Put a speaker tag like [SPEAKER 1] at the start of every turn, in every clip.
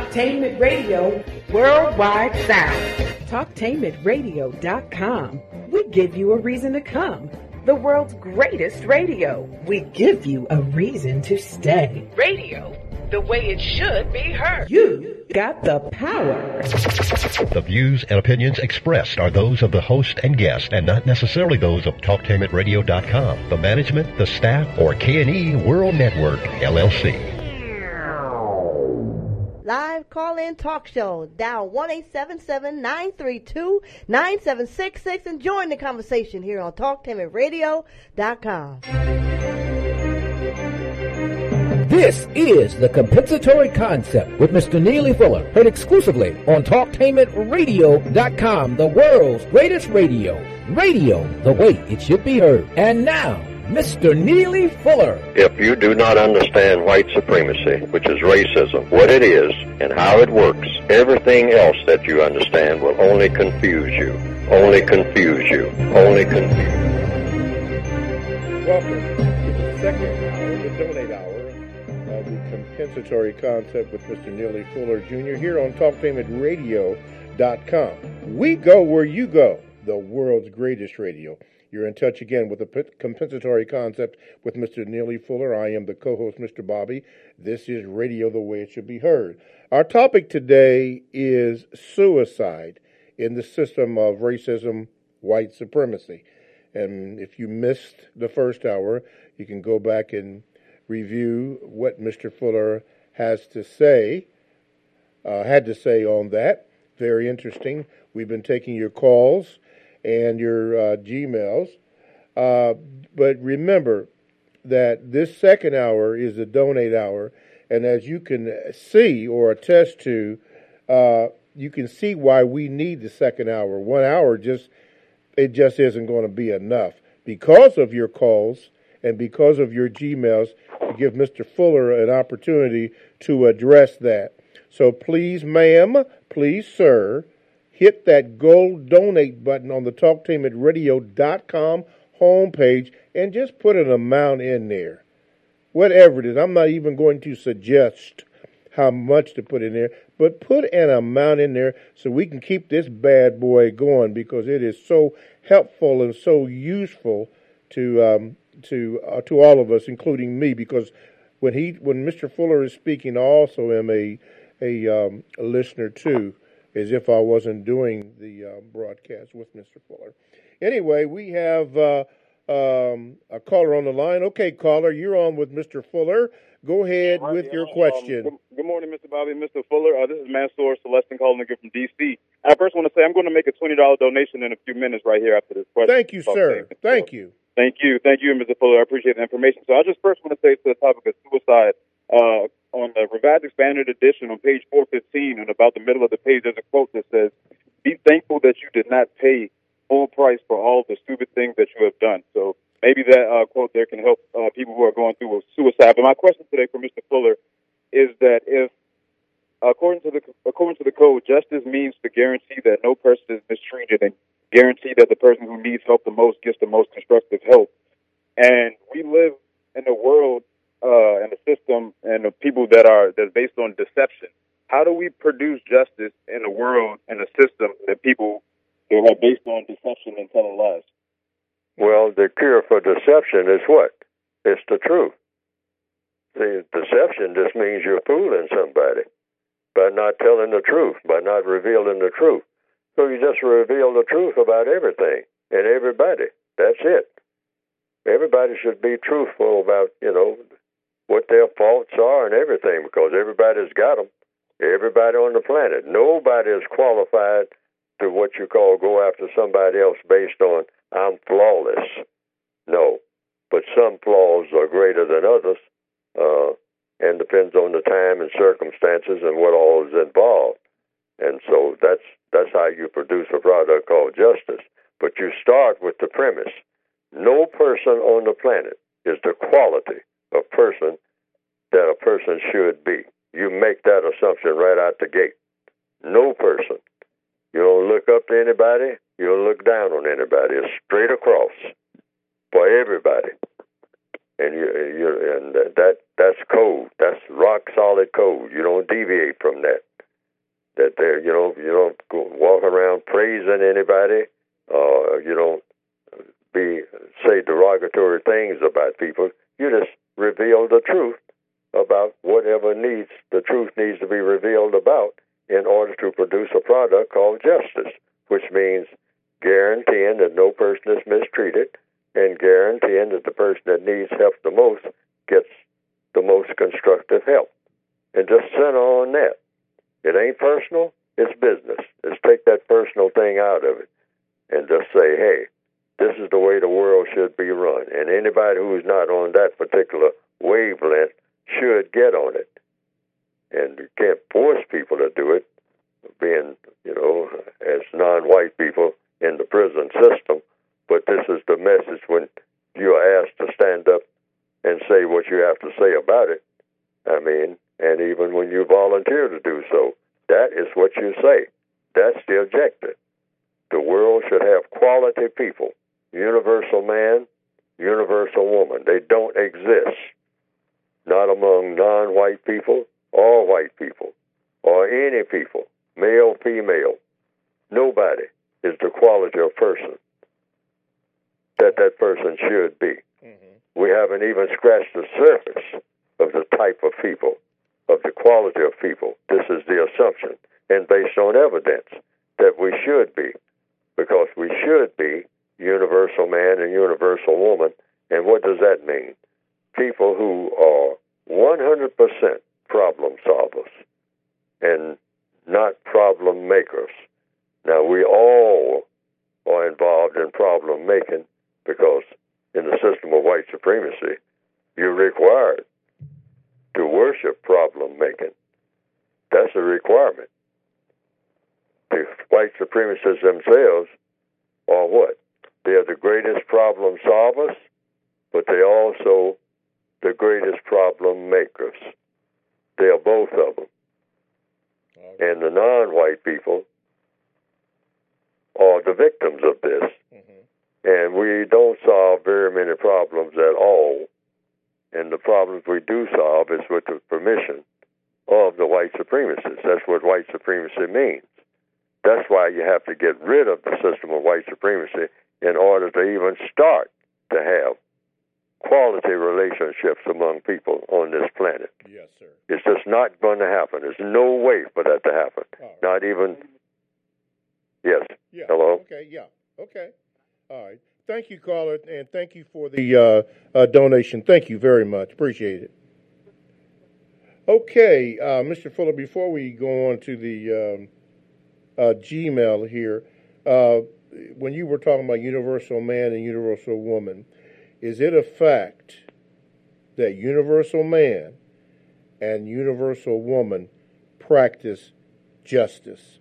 [SPEAKER 1] Talktainment Radio Worldwide Sound. Talktainmentradio.com. We give you a reason to come. The world's greatest radio. We give you a reason to stay. Radio, the way it should be heard. You got the power.
[SPEAKER 2] The views and opinions expressed are those of the host and guest and not necessarily those of TalkTainmentRadio.com, the management, the staff, or K&E World Network, LLC.
[SPEAKER 3] Live call-in talk show. Dial 1-877-932-9766 and join the conversation here on TalkTainmentRadio.com.
[SPEAKER 4] This is the Compensatory Concept with Mr. Neely Fuller, heard exclusively on TalkTainmentRadio.com, the world's greatest radio. Radio, the way it should be heard. And now, Mr. Neely Fuller.
[SPEAKER 5] If you do not understand white supremacy, which is racism, what it is and how it works, everything else that you understand will only confuse you. Only confuse you. Only confuse you.
[SPEAKER 6] Welcome to the second hour, the donate hour of the Compensatory Concept with Mr. Neely Fuller Jr. here on TalkTainmentRadio.com. We go where you go, the world's greatest radio. You're in touch again with the Compensatory Concept with Mr. Neely Fuller. I am the co-host, Mr. Bobby. This is Radio the Way It Should Be Heard. Our topic today is suicide in the system of racism, white supremacy. And if you missed the first hour, you can go back and review what Mr. Fuller has to say, had to say on that. Very interesting. We've been taking your calls and your Gmails. But remember that this second hour is the donate hour, and as you can see or attest to, you can see why we need the second hour. 1 hour just isn't going to be enough because of your calls and because of your Gmails to give Mr. Fuller an opportunity to address that. So please, ma'am, please, sir, hit that gold donate button on the TalkTainmentRadio.com homepage and just put an amount in there. Whatever it is. I'm not even going to suggest how much to put in there, but put an amount in there so we can keep this bad boy going because it is so helpful and so useful to all of us, including me, because when Mr. Fuller is speaking, I also am a listener too, as if I wasn't doing the broadcast with Mr. Fuller. Anyway, we have a caller on the line. Okay, caller, you're on with Mr. Fuller. Go ahead with your question.
[SPEAKER 7] Good morning, Mr. Bobby and Mr. Fuller. This is Mansour Celestin calling again from D.C. I first want to say I'm going to make a $20 donation in a few minutes right here after this question.
[SPEAKER 6] Thank you, sir. Thank you.
[SPEAKER 7] Thank you, Mr. Fuller. I appreciate the information. So I just first want to say to the topic of suicide, on the Revised Expanded Edition on page 415 and about the middle of the page, there's a quote that says, "Be thankful that you did not pay full price for all the stupid things that you have done." So maybe that quote there can help people who are going through suicide. But my question today for Mr. Fuller is that if, according to the code, justice means to guarantee that no person is mistreated and guarantee that the person who needs help the most gets the most constructive help, and we live in a world and a system and the people that's based on deception. How do we produce justice in a world and a system that people are based on deception and telling lies?
[SPEAKER 5] Well, the cure for deception is what? It's the truth. See, deception just means you're fooling somebody by not telling the truth, by not revealing the truth. So you just reveal the truth about everything and everybody. That's it. Everybody should be truthful about, what their faults are and everything, because everybody's got them. Everybody on the planet. Nobody is qualified to what you call go after somebody else based on, I'm flawless. No. But some flaws are greater than others, and depends on the time and circumstances and what all is involved. And so that's how you produce a product called justice. But you start with the premise. No person on the planet is the quality of person that a person should be. You make that assumption right out the gate. No person. You don't look up to anybody. You don't look down on anybody. It's straight across for everybody. And that's code. That's rock solid code. You don't deviate from that. that you don't go walk around praising anybody, you don't say derogatory things about people. You just reveal the truth about whatever the truth needs to be revealed about in order to produce a product called justice, which means guaranteeing that no person is mistreated and guaranteeing that the person that needs help the most gets the most constructive help. And just center on that. It ain't personal, it's business. Just take that personal thing out of it and just say, hey, this is the way the world should be run. And anybody who's not on that particular wavelength should get on it. And you can't force people to do it, being, as non-white people in the prison system. But this is the message when you are asked to stand up and say what you have to say about it. I mean, and even when you volunteer to do so, that is what you say. That's the objective. The world should have quality people. Universal man, universal woman. They don't exist. Not among non-white people or white people or any people, male, female. Nobody is the quality of person that person should be. Mm-hmm. We haven't even scratched the surface of the type of people, of the quality of people. This is the assumption, and based on evidence that we should be, because we should be universal man and universal woman. And what does that mean? People who are 100% problem solvers and not problem makers. Now, we all are involved in problem making because in the system of white supremacy, you're required to worship problem making. That's a requirement. The white supremacists themselves are what? They are the greatest problem solvers, but they are also the greatest problem makers. They are both of them. Okay. And the non-white people are the victims of this. Mm-hmm. And we don't solve very many problems at all. And the problems we do solve is with the permission of the white supremacists. That's what white supremacy means. That's why you have to get rid of the system of white supremacy in order to even start to have quality relationships among people on this planet.
[SPEAKER 6] Yes, sir.
[SPEAKER 5] It's just not going to happen. There's no way for that to happen. Right. Not even... Yes.
[SPEAKER 6] Yeah.
[SPEAKER 5] Hello?
[SPEAKER 6] Okay, yeah. Okay. All right. Thank you, caller, and thank you for the donation. Thank you very much. Appreciate it. Okay, Mr. Fuller, before we go on to the Gmail here, when you were talking about universal man and universal woman, is it a fact that universal man and universal woman practice justice?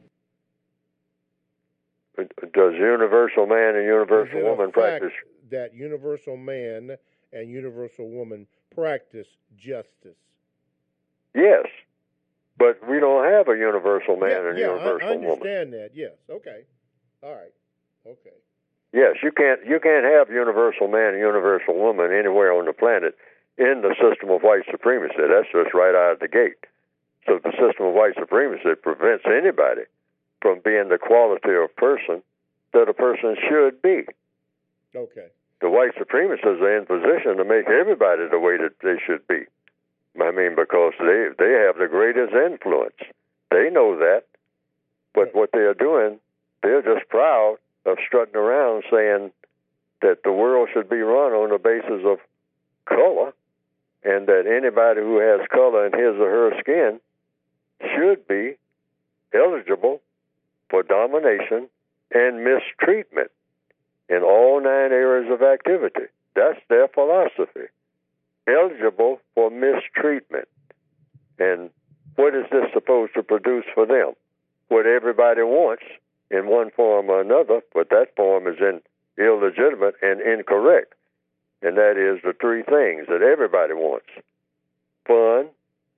[SPEAKER 5] Does universal man and universal woman practice?
[SPEAKER 6] That universal man and universal woman practice justice.
[SPEAKER 5] Yes, but we don't have a universal man and universal woman.
[SPEAKER 6] I understand that. Yes. Okay. All right. Okay.
[SPEAKER 5] Yes, you can't have universal man and universal woman anywhere on the planet in the system of white supremacy. That's just right out of the gate. So the system of white supremacy prevents anybody from being the quality of person that a person should be.
[SPEAKER 6] Okay.
[SPEAKER 5] The white supremacists are in position to make everybody the way that they should be. I mean, because they have the greatest influence. They know that. But what they are doing, they're just proud of strutting around saying that the world should be run on the basis of color, and that anybody who has color in his or her skin should be eligible for domination and mistreatment in all 9 areas of activity. That's their philosophy. Eligible for mistreatment. And what is this supposed to produce for them? What everybody wants in one form or another, but that form is illegitimate and incorrect. And that is the 3 things that everybody wants: fun,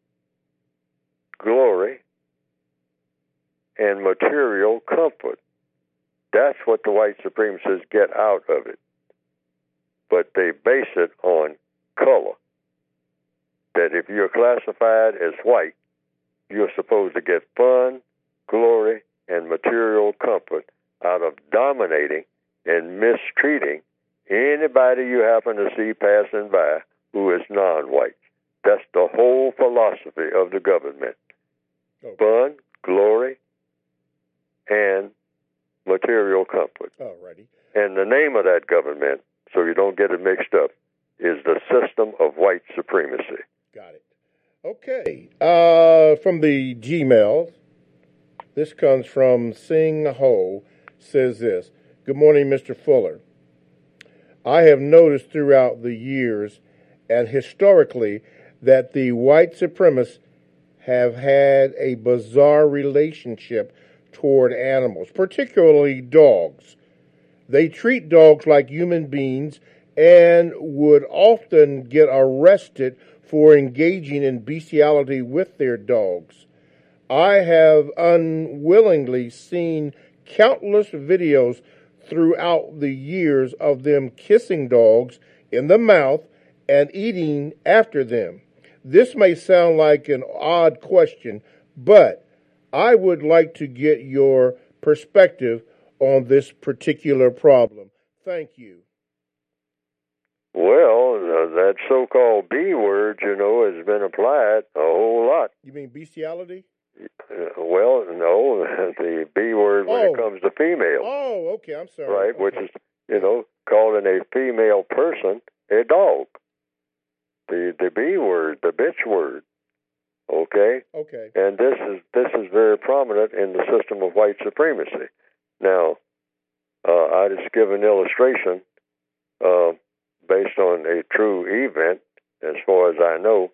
[SPEAKER 5] glory, and material comfort. That's what the white supremacists get out of it. But they base it on color. That if you're classified as white, you're supposed to get fun, glory, and material comfort out of dominating and mistreating anybody you happen to see passing by who is non-white. That's the whole philosophy of the government.
[SPEAKER 6] Okay.
[SPEAKER 5] Fun, glory, and material comfort.
[SPEAKER 6] Alrighty.
[SPEAKER 5] And the name of that government, so you don't get it mixed up, is the system of white supremacy.
[SPEAKER 6] Got it. Okay. From the Gmail, this comes from Sing Ho, says this. Good morning, Mr. Fuller. I have noticed throughout the years and historically that the white supremacists have had a bizarre relationship toward animals, particularly dogs. They treat dogs like human beings and would often get arrested for engaging in bestiality with their dogs. I have unwillingly seen countless videos throughout the years of them kissing dogs in the mouth and eating after them. This may sound like an odd question, but I would like to get your perspective on this particular problem. Thank you.
[SPEAKER 5] Well, that so-called B word, has been applied a whole lot.
[SPEAKER 6] You mean bestiality?
[SPEAKER 5] Well, no, the B word when it comes to female.
[SPEAKER 6] Oh, okay, I'm sorry.
[SPEAKER 5] Right,
[SPEAKER 6] okay.
[SPEAKER 5] which is, calling a female person a dog. The B word, the bitch word. Okay?
[SPEAKER 6] Okay.
[SPEAKER 5] And this is very prominent in the system of white supremacy. Now, I just give an illustration based on a true event, as far as I know.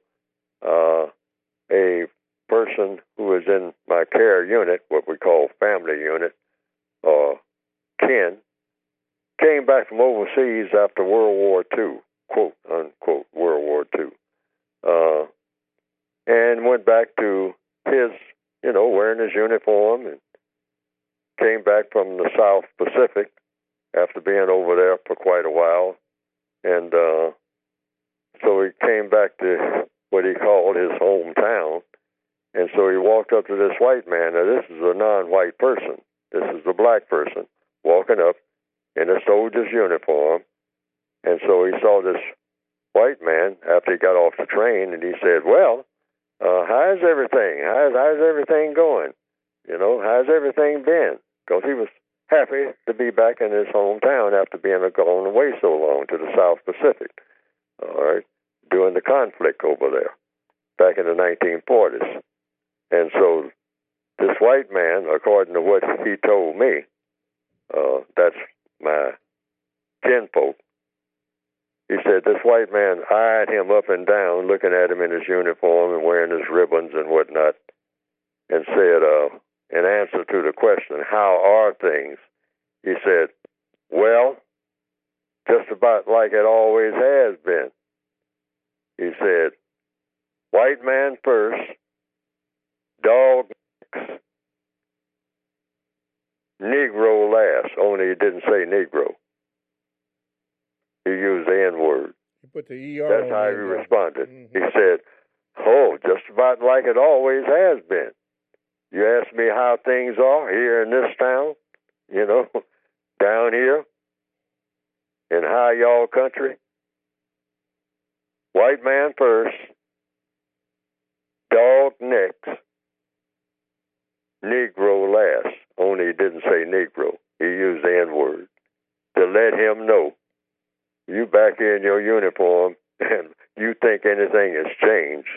[SPEAKER 5] A person who is in my care unit, what we call family unit, or kin, came back from overseas after World War II, quote, unquote, World War II, and went back to his, wearing his uniform, and came back from the South Pacific after being over there for quite a while. And so he came back to what he called his hometown. And so he walked up to this white man. Now, this is a non-white person. This is a black person walking up in a soldier's uniform. And so he saw this white man after he got off the train, and he said, well, how's everything? How's everything going? How's everything been? Because he was happy to be back in his hometown after being gone away so long to the South Pacific, all right, during the conflict over there back in the 1940s. And so this white man, according to what he told me, that's my kinfolk, he said this white man eyed him up and down, looking at him in his uniform and wearing his ribbons and whatnot, and said, in answer to the question, how are things? He said, well, just about like it always has been. He said, white man first, dog next, Negro last, only he didn't say Negro. He used the N-word.
[SPEAKER 6] You put the ER
[SPEAKER 5] That's
[SPEAKER 6] on
[SPEAKER 5] how he
[SPEAKER 6] there.
[SPEAKER 5] responded.
[SPEAKER 6] Mm-hmm.
[SPEAKER 5] He said, oh, just about like it always has been. You ask me how things are here in this town, down here in high y'all country. White man first, dog next, Negro last. Only he didn't say Negro. He used the N-word to let him know you back here in your uniform and you think anything has changed.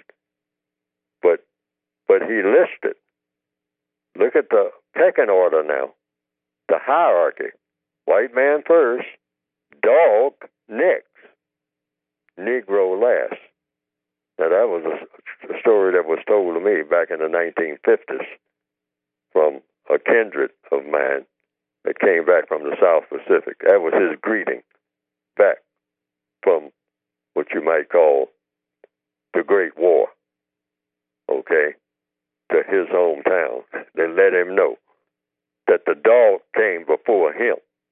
[SPEAKER 5] But he listed. Look at the pecking order now, the hierarchy. White man first, dog next, Negro last. Now, that was a story that was told to me back in the 1950s from a kindred of mine that came back from the South Pacific. That was his greeting back from what you might call the Great War, okay, to his hometown. They let him know that the dog came before him.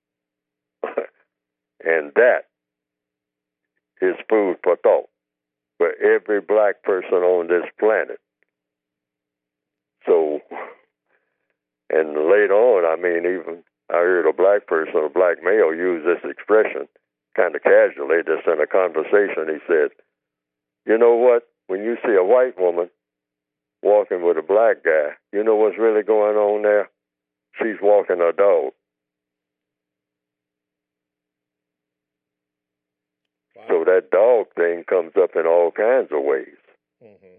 [SPEAKER 5] And that is food for thought for every black person on this planet. So And later on, I mean, even I heard a black person, a black male, use this expression kind of casually, just in a conversation. He said, you know what? When you see a white woman walking with a black guy, you know what's really going on there? She's walking a dog. Wow. So that dog thing comes up in all kinds of ways. Mm-hmm.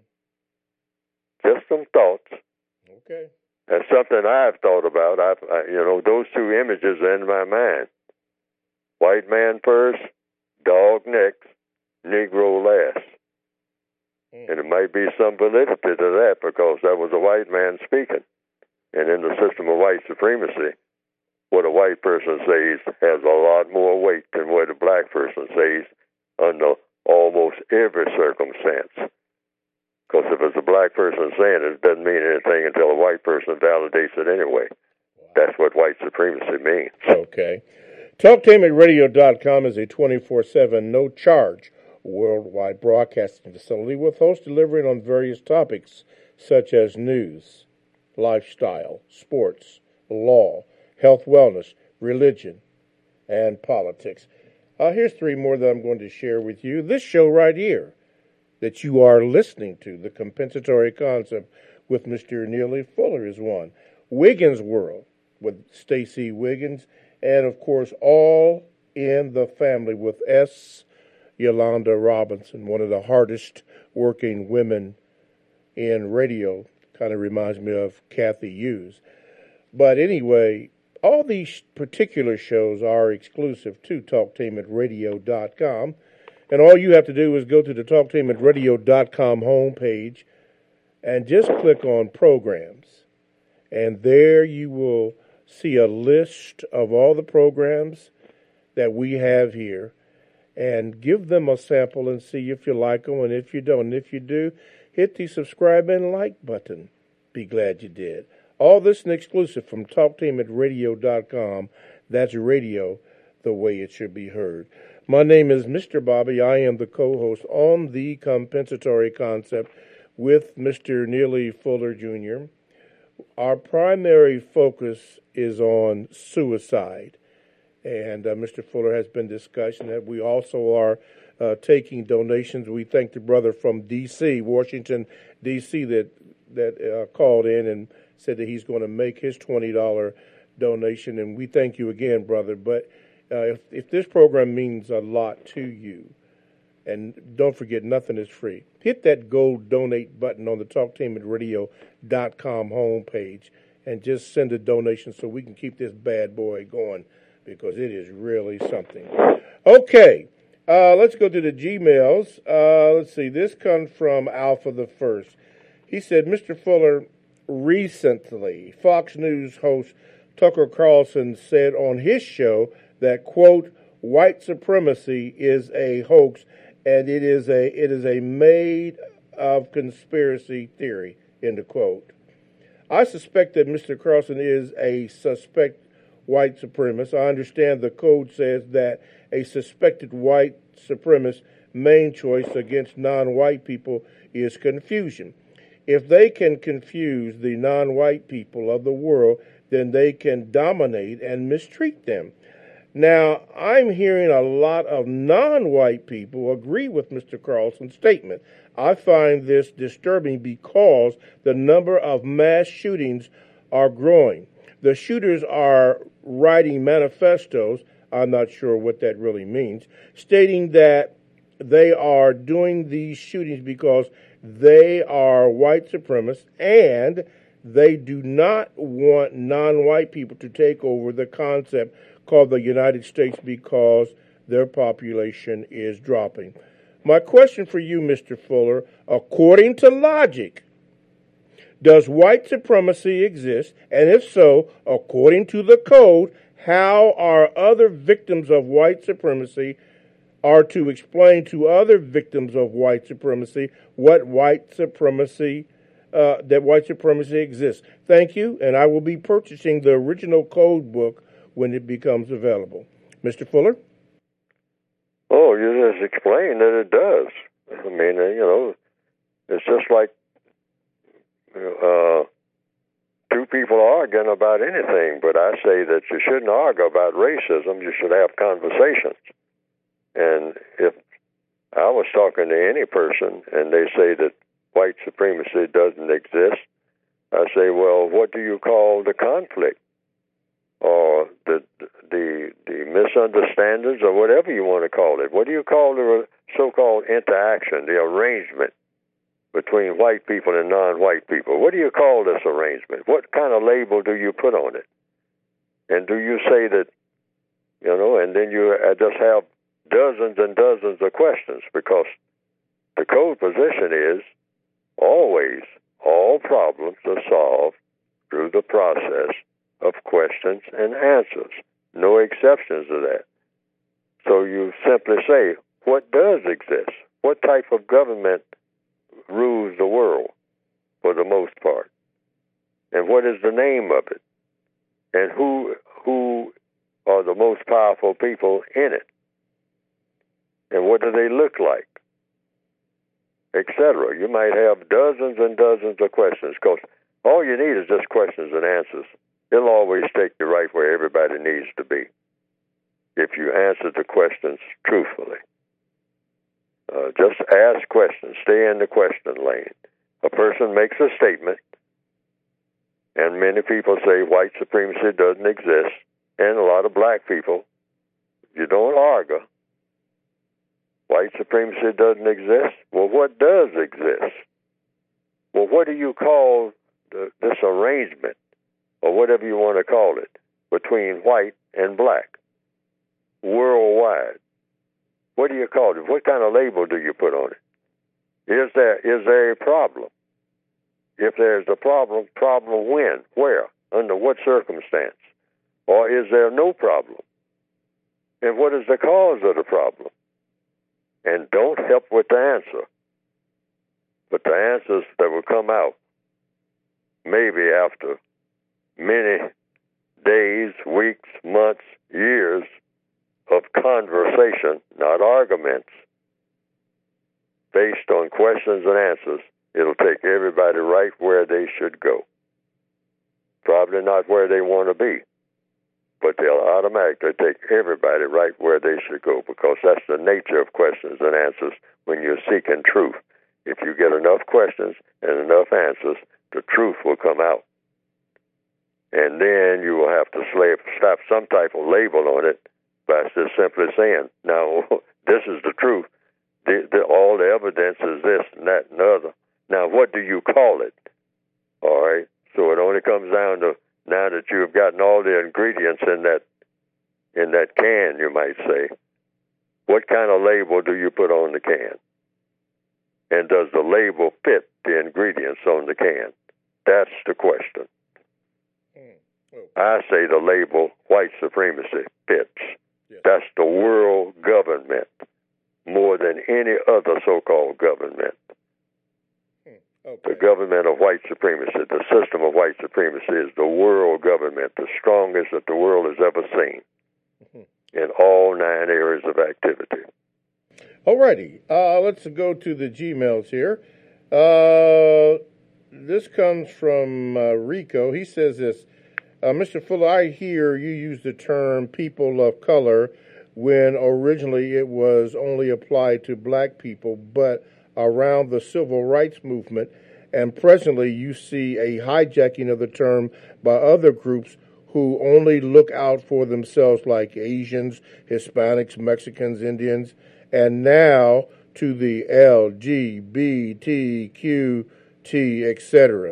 [SPEAKER 5] Just some thoughts.
[SPEAKER 6] Okay.
[SPEAKER 5] That's something I've thought about. Those two images are in my mind. White man first, dog next, Negro last. And it might be some validity to that because that was a white man speaking. And in the system of white supremacy, what a white person says has a lot more weight than what a black person says under almost every circumstance. Because if it's a black person saying it, it doesn't mean anything until a white person validates it anyway. Wow. That's what white supremacy means.
[SPEAKER 6] Okay. TalkTameRadio.com is a 24/7, no-charge worldwide broadcasting facility with hosts delivering on various topics such as news, lifestyle, sports, law, health, wellness, religion, and politics. Here's three more that I'm going to share with you. This show right here that you are listening to, The Compensatory Concept with Mr. Neely Fuller, is one. Wiggins World with Stacey Wiggins, and, of course, All in the Family with S. Yolanda Robinson, one of the hardest working women in radio. Kind of reminds me of Kathy Hughes. But anyway, all these particular shows are exclusive to TalkTameRadio.com. And all you have to do is go to the TalkTameRadio.com homepage and just click on Programs. And there you will see a list of all the programs that we have here. And give them a sample and see if you like them, and if you don't. And if you do, hit the subscribe and like button. Be glad you did. All this and exclusive from TalkTameRadio.com. That's radio the way it should be heard. My name is Mr. Bobby. I am the co-host on The Compensatory Concept with Mr. Neely Fuller Jr. Our primary focus is on suicide. And Mr. Fuller has been discussing that we also are taking donations. We thank the brother from D.C., Washington, D.C., that called in and said that he's going to make his $20 donation. And we thank you again, brother. But if this program means a lot to you, and don't forget, nothing is free, hit that gold donate button on the TalkTameRadio.com homepage and just send a donation so we can keep this bad boy going, because it is really something. Okay, let's go to the Gmails. Let's see, this comes from Alpha the First. He said, Mr. Fuller, recently, Fox News host Tucker Carlson said on his show that, quote, white supremacy is a hoax and it is a made-of conspiracy theory, end of quote. I suspect that Mr. Carlson is a suspect white supremacist. I understand the code says that a suspected white supremacist main choice against non-white people is confusion. If they can confuse the non-white people of the world, then they can dominate and mistreat them. Now, I'm hearing a lot of non-white people agree with Mr. Carlson's statement. I find this disturbing because the number of mass shootings are growing. The shooters are writing manifestos, I'm not sure what that really means, stating that they are doing these shootings because they are white supremacists and they do not want non-white people to take over the concept called the United States because their population is dropping. My question for you, Mr. Fuller, according to logic, does white supremacy exist? And if so, according to the code, how are other victims of white supremacy are to explain to other victims of white supremacy what white supremacy, that white supremacy exists? Thank you, and I will be purchasing the original code book when it becomes available. Mr. Fuller?
[SPEAKER 5] Oh, you just explained that it does. I mean, it's just like two people are arguing about anything, but I say that you shouldn't argue about racism. You should have conversations. And if I was talking to any person and they say that white supremacy doesn't exist, I say, well, what do you call the conflict or the misunderstandings or whatever you want to call it? What do you call the so-called interaction, the arrangement between white people and non-white people? What do you call this arrangement? What kind of label do you put on it? And do you say that, and then you just have dozens and dozens of questions, because the code position is always all problems are solved through the process of questions and answers. No exceptions to that. So you simply say, what does exist? What type of government rules the world for the most part? And what is the name of it? And who are the most powerful people in it? And what do they look like? Etc. You might have dozens and dozens of questions, because all you need is just questions and answers. It'll always take you right where everybody needs to be if you answer the questions truthfully. Just ask questions. Stay in the question lane. A person makes a statement, and many people say white supremacy doesn't exist, and a lot of black people, you don't argue. White supremacy doesn't exist? Well, what does exist? Well, what do you call this arrangement, or whatever you want to call it, between white and black, worldwide? What do you call it? What kind of label do you put on it? Is there a problem? If there's a problem when? Where? Under what circumstance? Or is there no problem? And what is the cause of the problem? And don't help with the answer. But the answers that will come out maybe after many days, weeks, months, years of conversation, not arguments, based on questions and answers, it'll take everybody right where they should go. Probably not where they want to be, but they'll automatically take everybody right where they should go, because that's the nature of questions and answers when you're seeking truth. If you get enough questions and enough answers, the truth will come out. And then you will have to slap some type of label on it by just simply saying, now, this is the truth. All the evidence is this and that and the other. Now, what do you call it? All right? So it only comes down to, now that you've gotten all the ingredients in that can, you might say, what kind of label do you put on the can? And does the label fit the ingredients on the can? That's the question. I say the label white supremacy fits. Yes. That's the world government more than any other so-called government. Okay. The government of white supremacy, the system of white supremacy, is the world government, the strongest that the world has ever seen in all 9 areas of activity.
[SPEAKER 6] All righty. Let's go to the Gmails here. This comes from Rico. He says this, Mr. Fuller, I hear you use the term people of color when originally it was only applied to black people, but around the civil rights movement, and presently you see a hijacking of the term by other groups who only look out for themselves, like Asians, Hispanics, Mexicans, Indians, and now to the LGBTQT, etc.,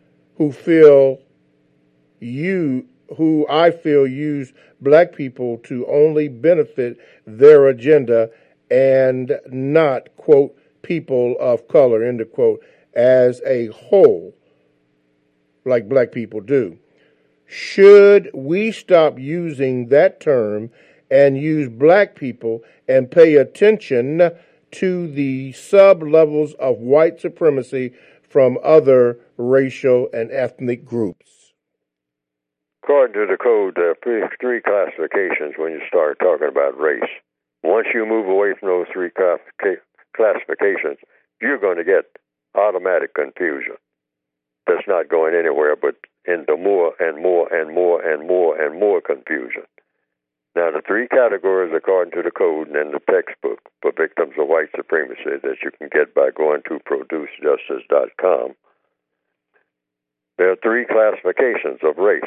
[SPEAKER 6] who I feel use black people to only benefit their agenda and not, quote, people of color, end of quote, as a whole, like black people do. Should we stop using that term and use black people and pay attention to the sub-levels of white supremacy from other racial and ethnic groups?
[SPEAKER 5] According to the code, there are three classifications when you start talking about race. Once you move away from those three classifications, you're going to get automatic confusion. That's not going anywhere but into more and more and more and more and more confusion. Now, the three categories, according to the code and in the textbook for victims of white supremacy that you can get by going to producejustice.com, there are three classifications of race.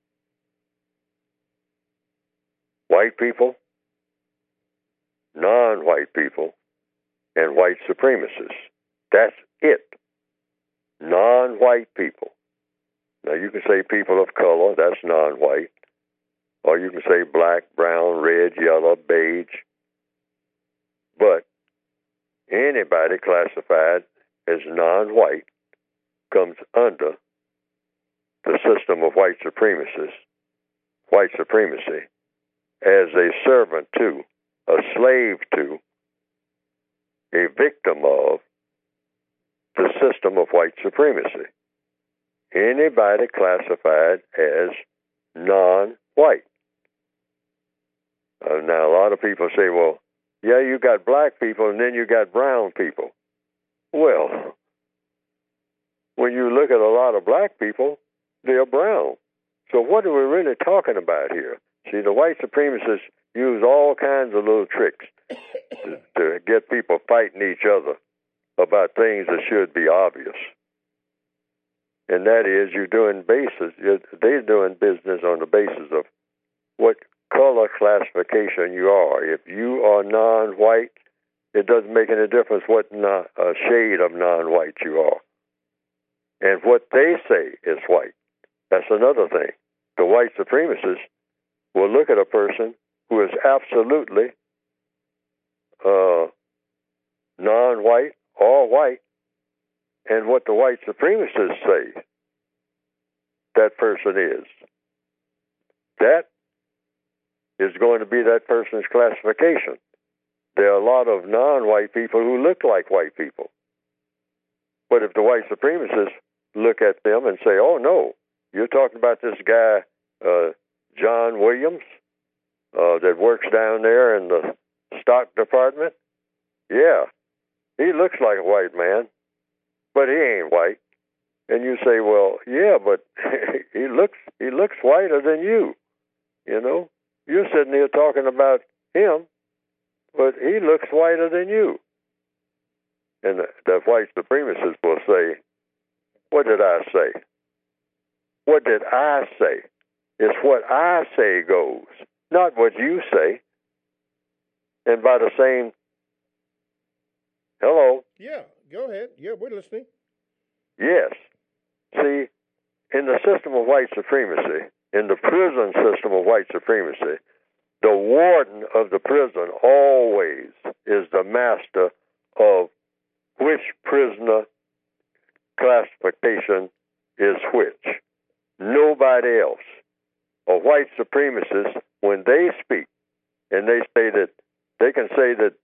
[SPEAKER 5] White people, non-white people, and white supremacists. That's it. Non-white people. Now, you can say people of color, that's non-white. Or you can say black, brown, red, yellow, beige. But anybody classified as non-white comes under the system of white supremacy, as a servant to, a slave to, a victim of the system of white supremacy. Anybody classified as non-white. Now, a lot of people say, well, yeah, you got black people and then you got brown people. Well, when you look at a lot of black people, they're brown. So what are we really talking about here? See, the white supremacists use all kinds of little tricks to get people fighting each other about things that should be obvious. And that is, they're doing business on the basis of what color classification you are. If you are non-white, it doesn't make any difference what shade of non-white you are. And what they say is white. That's another thing. The white supremacists will look at a person who is absolutely non-white or white, and what the white supremacists say that person is. That is going to be that person's classification. There are a lot of non-white people who look like white people. But if the white supremacists look at them and say, oh, no, you're talking about this guy, John Williams, that works down there in the stock department? Yeah, he looks like a white man, but he ain't white. And you say, well, yeah, but he looks whiter than you. You know, you're sitting here talking about him, but he looks whiter than you. And the white supremacists will say, what did I say? What did I say? It's what I say goes, not what you say. And by the same, hello?
[SPEAKER 6] Yeah, go ahead. Yeah, we're listening.
[SPEAKER 5] Yes. See, in the system of white supremacy, in the prison system of white supremacy, the warden of the prison always is the master of which prisoner classification is which. Nobody else. A white supremacist, when they speak, and they say that they can say that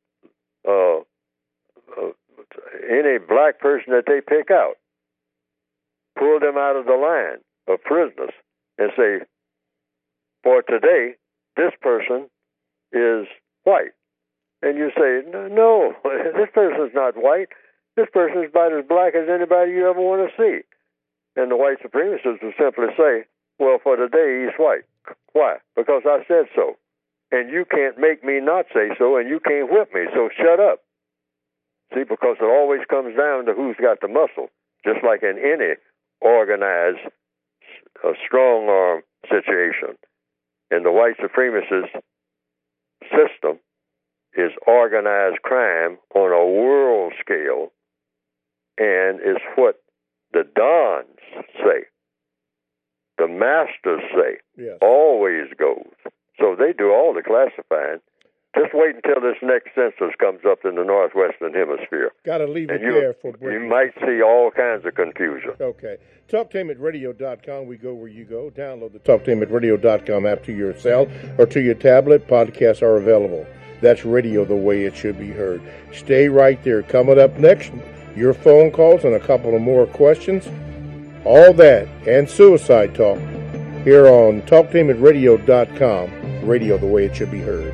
[SPEAKER 5] any black person that they pick out, pull them out of the line of prisoners and say, for today, this person is white. And you say, no, this person's not white. This person is about as black as anybody you ever want to see. And the white supremacists will simply say, well, for today, he's white. Why? Because I said so. And you can't make me not say so, and you can't whip me, so shut up. See, because it always comes down to who's got the muscle, just like in any organized, strong-arm situation. And the white supremacist system is organized crime on a world scale, and is what the dons say, the masters say,
[SPEAKER 6] yes,
[SPEAKER 5] always goes. So they do all the classifying. Just wait until this next census comes up in the Northwestern Hemisphere.
[SPEAKER 6] Got to leave it there for break.
[SPEAKER 5] You might see all kinds of confusion.
[SPEAKER 6] Okay. TalkTameItRadio.com. We go where you go. Download the TalkTameItRadio.com app to your cell or to your tablet. Podcasts are available. That's radio the way it should be heard. Stay right there. Coming up next, your phone calls and a couple of more questions. All that and suicide talk here on TalkTameItRadio.com. Radio the way it should be heard.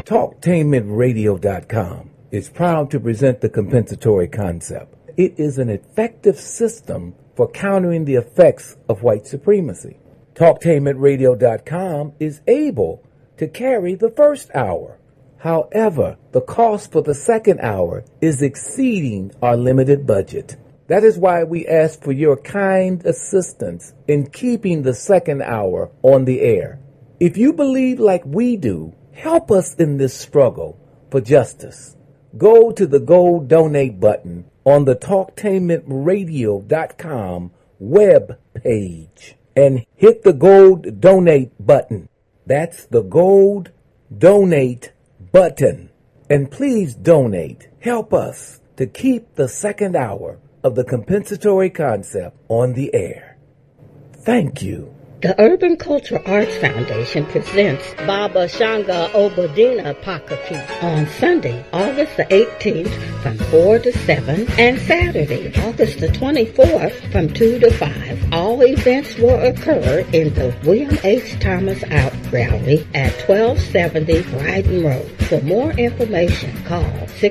[SPEAKER 4] TalkTainmentRadio.com is proud to present the compensatory concept. It is an effective system for countering the effects of white supremacy. TalkTainmentRadio.com is able to carry the first hour. However, the cost for the second hour is exceeding our limited budget. That is why we ask for your kind assistance in keeping the second hour on the air. If you believe like we do, help us in this struggle for justice. Go to the gold donate button on the TalkTainmentRadio.com web page and hit the gold donate button. That's the gold donate button. And please donate. Help us to keep the second hour of the compensatory concept on the air. Thank you.
[SPEAKER 8] The Urban Cultural Arts Foundation presents Baba Shanga Obadina Pakaki on Sunday, August the 18th from 4 to 7 and Saturday, August the 24th from 2 to 5. All events will occur in the William H. Thomas Out Gallery at 1270 Brighton Road. For more information, call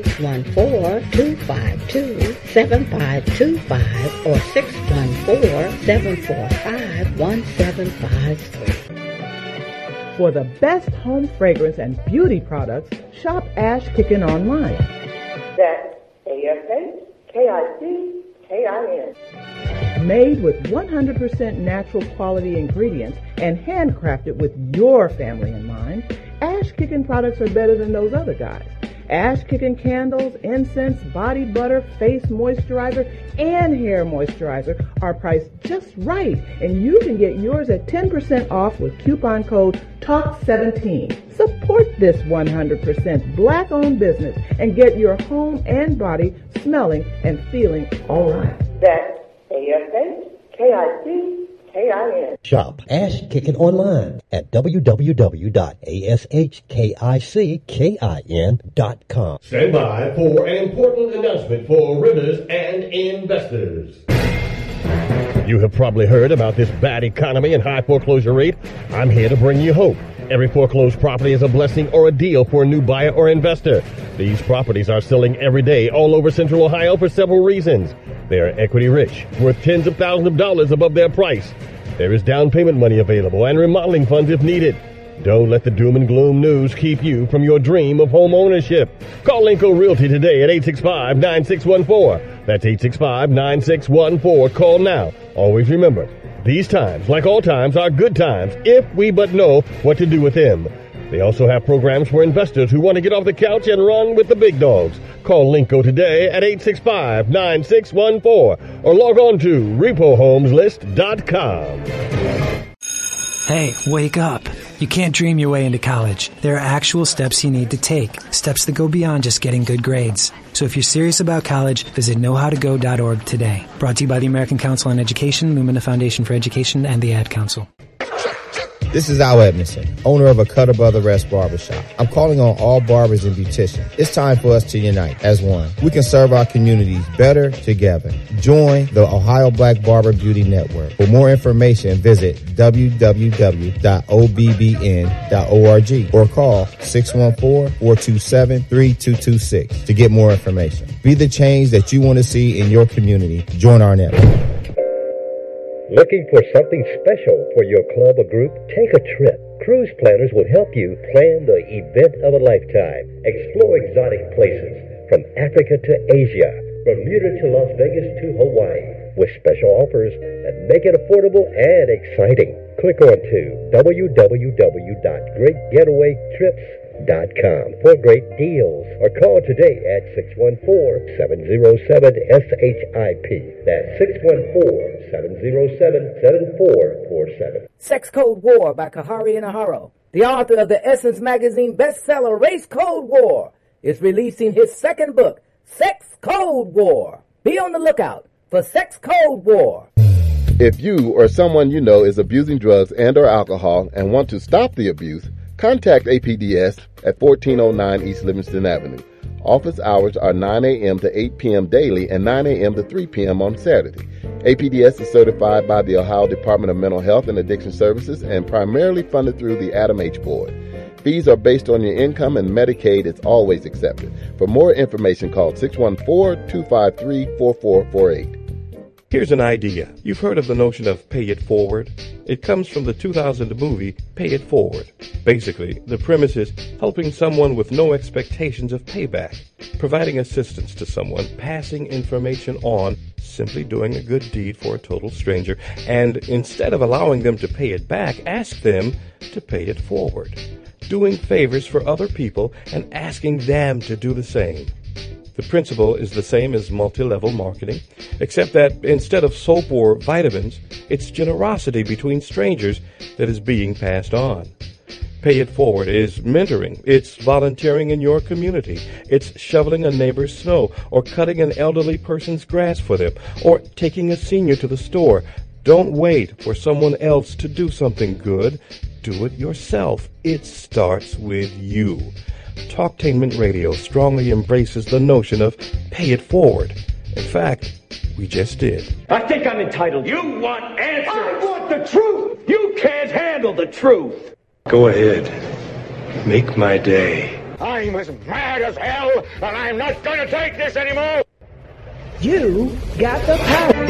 [SPEAKER 8] 614-252-7525 or 614-745-1753.
[SPEAKER 1] For the best home fragrance and beauty products, shop Ash Kickin online.
[SPEAKER 9] That's ASHKICKIN.
[SPEAKER 1] Made with 100% natural quality ingredients and handcrafted with your family in mind, Ash Kickin products are better than those other guys. Ash Kickin candles, incense, body butter, face moisturizer, and hair moisturizer are priced just right, and you can get yours at 10% off with coupon code TALK17. Support this 100% black-owned business and get your home and body smelling and feeling all right.
[SPEAKER 9] That's ASHKICKIN.
[SPEAKER 2] Shop Ash Kickin online at www.ashkickin.com.
[SPEAKER 10] Stand by for an important announcement for renters and investors. You have probably heard about this bad economy and high foreclosure rate. I'm here to bring you hope. Every foreclosed property is a blessing or a deal for a new buyer or investor. These properties are selling every day all over Central Ohio for several reasons. They are equity rich, worth tens of thousands of dollars above their price. There is down payment money available and remodeling funds if needed. Don't let the doom and gloom news keep you from your dream of home ownership. Call Linco Realty today at 865-9614. That's 865-9614. Call now. Always remember, these times, like all times, are good times if we but know what to do with them. They also have programs for investors who want to get off the couch and run with the big dogs. Call Linco today at 865-9614 or log on to repohomeslist.com.
[SPEAKER 11] Hey, wake up. You can't dream your way into college. There are actual steps you need to take, steps that go beyond just getting good grades. So if you're serious about college, visit knowhowtogo.org today. Brought to you by the American Council on Education, Lumina Foundation for Education, and the Ad Council.
[SPEAKER 12] This is Al Edmondson, owner of a Cutter Brother Rest Barbershop. I'm calling on all barbers and beauticians. It's time for us to unite as one. We can serve our communities better together. Join the Ohio Black Barber Beauty Network. For more information, visit www.obbn.org or call 614-427-3226 to get more information. Be the change that you want to see in your community. Join our network.
[SPEAKER 2] Looking for something special for your club or group? Take a trip. Cruise planners will help you plan the event of a lifetime. Explore exotic places from Africa to Asia, Bermuda to Las Vegas to Hawaii, with special offers that make it affordable and exciting. Click on to www.greatgetawaytrips.com for great deals or call today at 614-707-SHIP. That's 614-707-7447.
[SPEAKER 4] Sex Code War by Kahari Inaharo, the author of the Essence Magazine bestseller Race Code War, is releasing his second book, Sex Code War. Be on the lookout for Sex Code War.
[SPEAKER 13] If you or someone you know is abusing drugs and or alcohol and want to stop the abuse, contact APDS at 1409 East Livingston Avenue. Office hours are 9 a.m. to 8 p.m. daily and 9 a.m. to 3 p.m. on Saturday. APDS is certified by the Ohio Department of Mental Health and Addiction Services and primarily funded through the Adam H. Board. Fees are based on your income, and Medicaid is always accepted. For more information, call 614-253-4448.
[SPEAKER 9] Here's an idea. You've heard of the notion of pay it forward? It comes from the 2000 movie Pay It Forward. Basically, the premise is helping someone with no expectations of payback, providing assistance to someone, passing information on, simply doing a good deed for a total stranger, and instead of allowing them to pay it back, ask them to pay it forward. Doing favors for other people and asking them to do the same. The principle is the same as multi-level marketing, except that instead of soap or vitamins, it's generosity between strangers that is being passed on. Pay It Forward is mentoring. It's volunteering in your community. It's shoveling a neighbor's snow or cutting an elderly person's grass for them or taking a senior to the store. Don't wait for someone else to do something good. Do it yourself. It starts with you. Talktainment Radio strongly embraces the notion of pay it forward. In fact, we just did.
[SPEAKER 14] I think I'm entitled. You want answers. I want the truth. You can't handle the truth.
[SPEAKER 15] Go ahead. Make my day.
[SPEAKER 14] I'm as mad as hell, and I'm not going to take this anymore.
[SPEAKER 1] You got the power.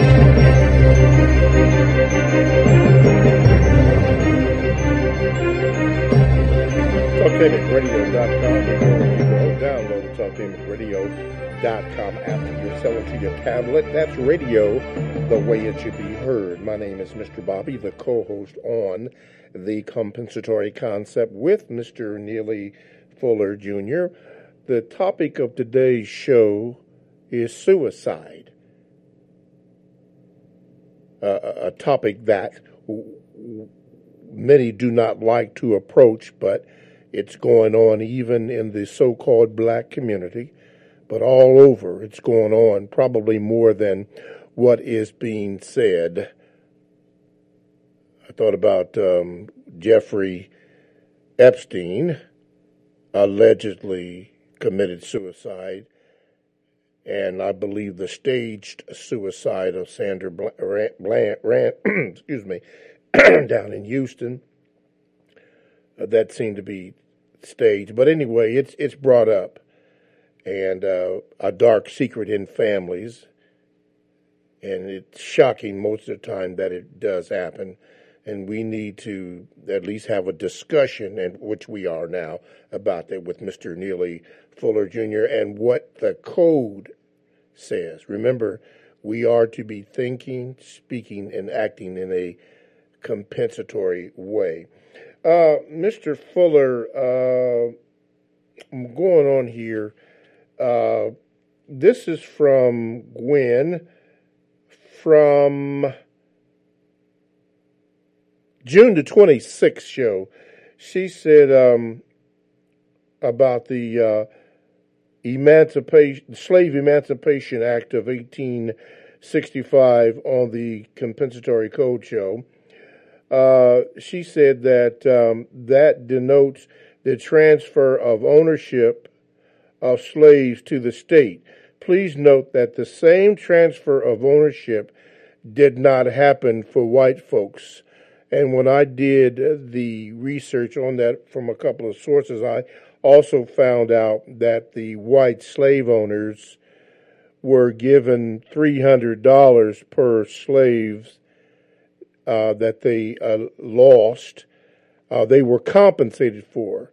[SPEAKER 6] TalkTainmentRadio.com. Download the TalkTainmentRadio.com app to your cell or to your tablet. That's radio the way it should be heard. My name is Mr. Bobby, the co-host on The Compensatory Concept with Mr. Neely Fuller Jr. The topic of today's show is suicide. A topic that many do not like to approach, but it's going on even in the so-called black community, but all over it's going on, probably more than what is being said. I thought about Jeffrey Epstein allegedly committed suicide, and I believe the staged suicide of Sandra Bland excuse me, down in Houston. That seemed to be staged. But anyway, it's brought up. And a dark secret in families. And it's shocking most of the time that it does happen. And we need to at least have a discussion, and which we are now, about that with Mr. Neely Fuller Jr. and what the code says. Remember, we are to be thinking, speaking, and acting in a compensatory way. Mr. Fuller, I'm going on here. This is from Gwen from June the 26th show. She said about the Slave Emancipation Act of 1865 on the Compensatory Code show. She said that that denotes the transfer of ownership of slaves to the state. Please note that the same transfer of ownership did not happen for white folks. And when I did the research on that from a couple of sources, I also found out that the white slave owners were given $300 per slave that they lost. They were compensated for.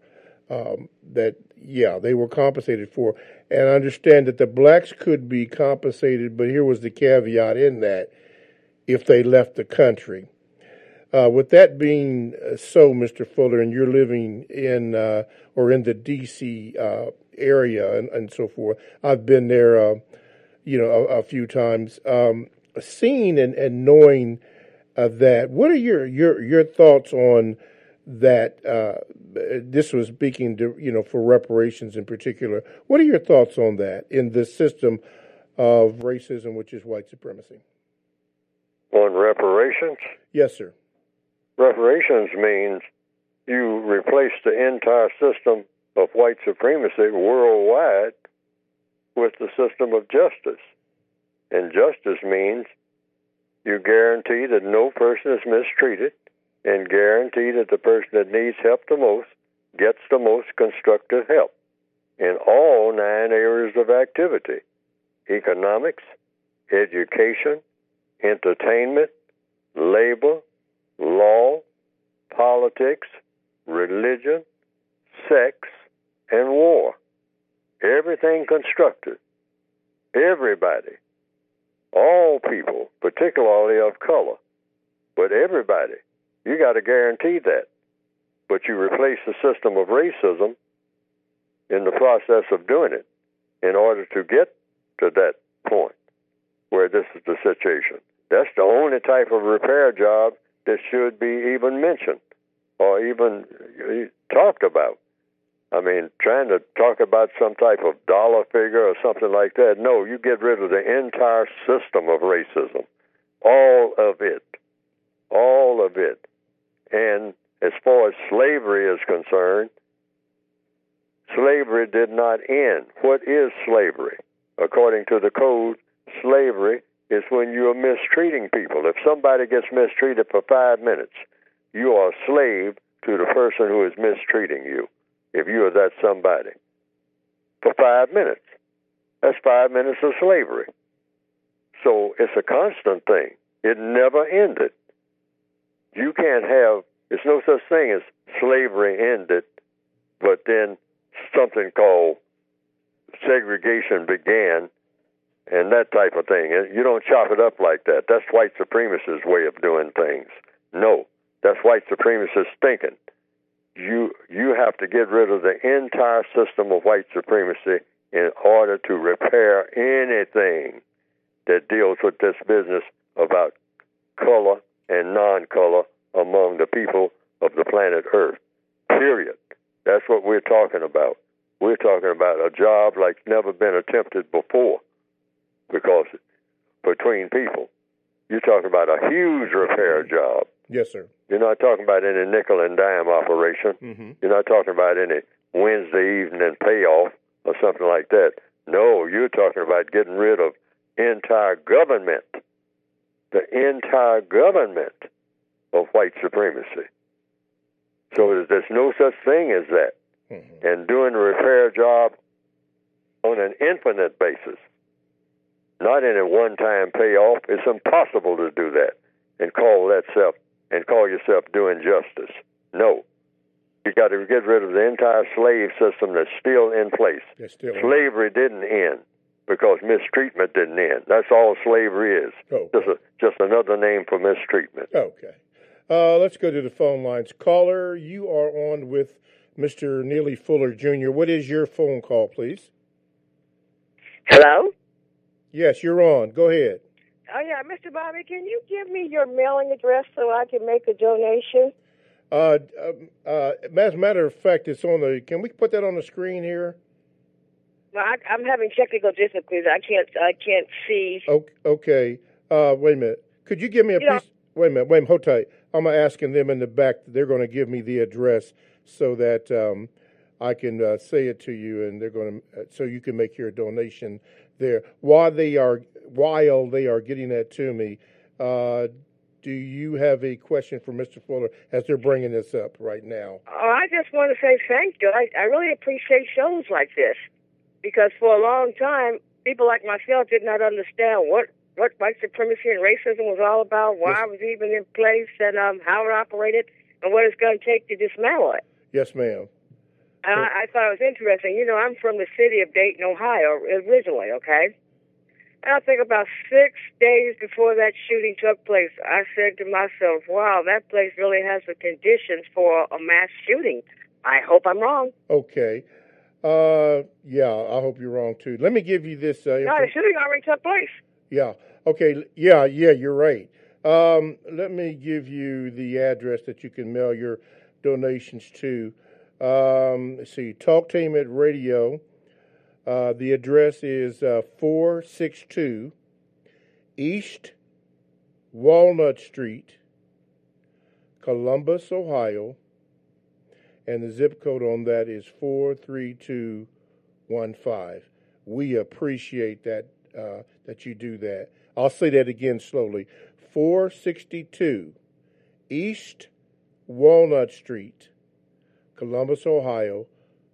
[SPEAKER 6] They were compensated for. And I understand that the blacks could be compensated, but here was the caveat in that, if they left the country. With that being so, Mr. Fuller, and you're living in or in the D.C. Area and so forth, I've been there, a few times, seeing and knowing that. What are your thoughts on that? This was speaking to, for reparations in particular. What are your thoughts on that in this system of racism, which is white supremacy?
[SPEAKER 5] On reparations?
[SPEAKER 6] Yes, sir.
[SPEAKER 5] Reparations means you replace the entire system of white supremacy worldwide with the system of justice. And justice means you guarantee that no person is mistreated, and guarantee that the person that needs help the most gets the most constructive help in all 9 areas of activity: economics, education, entertainment, labor, law, politics, religion, sex, and war. Everything constructed. Everybody. All people, particularly of color. But everybody. You got to guarantee that. But you replace the system of racism in the process of doing it in order to get to that point where this is the situation. That's the only type of repair job that should be even mentioned or even talked about. I mean, trying to talk about some type of dollar figure or something like that. No, you get rid of the entire system of racism. All of it. All of it. And as far as slavery is concerned, slavery did not end. What is slavery? According to the code, slavery is when you are mistreating people. If somebody gets mistreated for 5 minutes, you are a slave to the person who is mistreating you, if you are that somebody. For 5 minutes. That's 5 minutes of slavery. So it's a constant thing. It never ended. You can't have, there's no such thing as slavery ended, but then something called segregation began, and that type of thing. You don't chop it up like that. That's white supremacists' way of doing things. No, that's white supremacists thinking. You have to get rid of the entire system of white supremacy in order to repair anything that deals with this business about color and non-color among the people of the planet Earth. Period. That's what we're talking about. We're talking about a job like never been attempted before, because between people, you're talking about a huge repair job.
[SPEAKER 6] Yes, sir.
[SPEAKER 5] You're not talking about any nickel and dime operation.
[SPEAKER 6] Mm-hmm.
[SPEAKER 5] You're not talking about any Wednesday evening payoff or something like that. No, you're talking about getting rid of entire government, the entire government of white supremacy. So there's no such thing as that. Mm-hmm. And doing a repair job on an infinite basis, not in a one-time payoff, it's impossible to do that and call yourself doing justice. No. You got to get rid of the entire slave system that's still in place. Slavery didn't end because mistreatment didn't end. That's all slavery is. Okay. Just another name for mistreatment.
[SPEAKER 6] Okay. Let's go to the phone lines. Caller, you are on with Mr. Neely Fuller, Jr. What is your phone call, please?
[SPEAKER 16] Hello?
[SPEAKER 6] Yes, you're on. Go ahead.
[SPEAKER 16] Oh, yeah. Mr. Bobby, can you give me your mailing address so I can make a donation?
[SPEAKER 6] As a matter of fact, it's on the... Can we put that on the screen here?
[SPEAKER 16] No, I'm having technical difficulties. I can't see.
[SPEAKER 6] Okay. Wait a minute. Could you give me a piece... Wait a minute. Hold tight. I'm asking them in the back. They're going to give me the address so that I can say it to you, and they're going to... So you can make your donation there. While they are getting that to me, do you have a question for Mr. Fuller as they're bringing this up right now?
[SPEAKER 16] Oh, I just want to say thank you. I really appreciate shows like this, because for a long time, people like myself did not understand what white supremacy and racism was all about, why it was even in place, and how it operated, and what it's going to take to dismantle it.
[SPEAKER 6] Yes, ma'am.
[SPEAKER 16] And I thought it was interesting. You know, I'm from the city of Dayton, Ohio, originally, okay? And I think about 6 days before that shooting took place, I said to myself, wow, that place really has the conditions for a mass shooting. I hope I'm wrong.
[SPEAKER 6] Okay. Yeah, I hope you're wrong, too. Let me give you this.
[SPEAKER 16] No, the shooting already took place.
[SPEAKER 6] Yeah. Okay. Yeah, you're right. Let me give you the address that you can mail your donations to. Let's see, Talktainment Radio. The address is 462 East Walnut Street, Columbus, Ohio, and the zip code on that is 43215. We appreciate that that you do that. I'll say that again slowly. 462 East Walnut Street, Columbus, Ohio,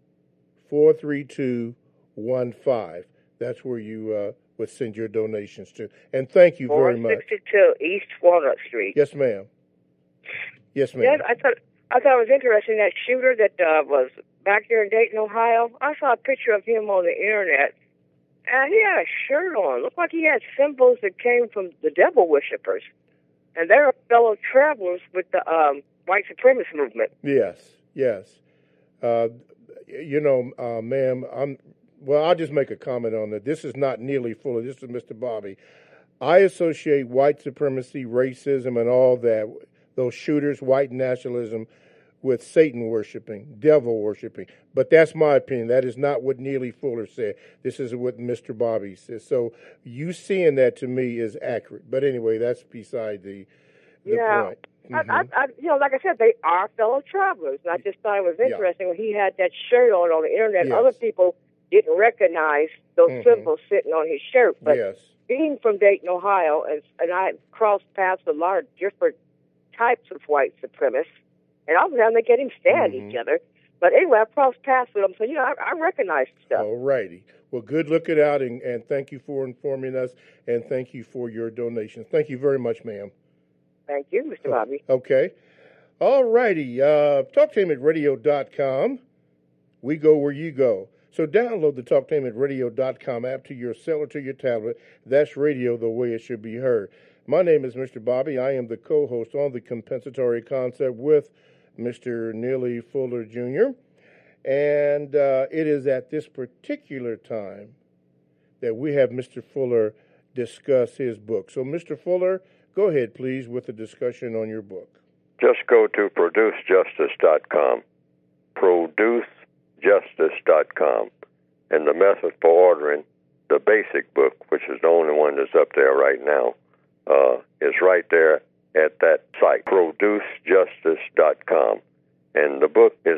[SPEAKER 6] 43215. That's where you would send your donations to. And thank you very much.
[SPEAKER 16] 462 East Walnut Street.
[SPEAKER 6] Yes, ma'am. Yes, ma'am.
[SPEAKER 16] Yes, I thought it was interesting, that shooter that was back here in Dayton, Ohio. I saw a picture of him on the internet, and he had a shirt on. Looked like he had symbols that came from the devil worshippers. And they're fellow travelers with the white supremacist movement.
[SPEAKER 6] Yes, yes. Ma'am, I'll just make a comment on that. This is not Neely Fuller. This is Mr. Bobby. I associate white supremacy, racism, and all that, those shooters, white nationalism, with Satan worshiping, devil worshiping. But that's my opinion. That is not what Neely Fuller said. This is what Mr. Bobby says. So you seeing that to me is accurate. But anyway, that's beside the point. Mm-hmm.
[SPEAKER 16] I like I said, they are fellow travelers. And I just thought it was interesting when he had that shirt on the internet.
[SPEAKER 6] Yes.
[SPEAKER 16] Other people didn't recognize those symbols sitting on his shirt. But being from Dayton, Ohio, and I crossed paths with a lot of different types of white supremacists, and all of them, they get him stand each other. But anyway, I crossed paths with them, so, I recognize stuff.
[SPEAKER 6] All righty. Well, good looking out, and thank you for informing us, and thank you for your donations. Thank you very much, ma'am.
[SPEAKER 16] Thank you, Mr. Bobby.
[SPEAKER 6] Okay. All righty. TalkTainmentRadio.com. We go where you go. So download the TalkTainmentRadio.com app to your cell or to your tablet. That's radio the way it should be heard. My name is Mr. Bobby. I am the co-host on the Compensatory Concept with Mr. Neely Fuller Jr. And it is at this particular time that we have Mr. Fuller discuss his book. So, Mr. Fuller, go ahead, please, with the discussion on your book.
[SPEAKER 5] Just go to producejustice.com, producejustice.com, and the method for ordering the basic book, which is the only one that's up there right now, is right there at that site, producejustice.com. And the book is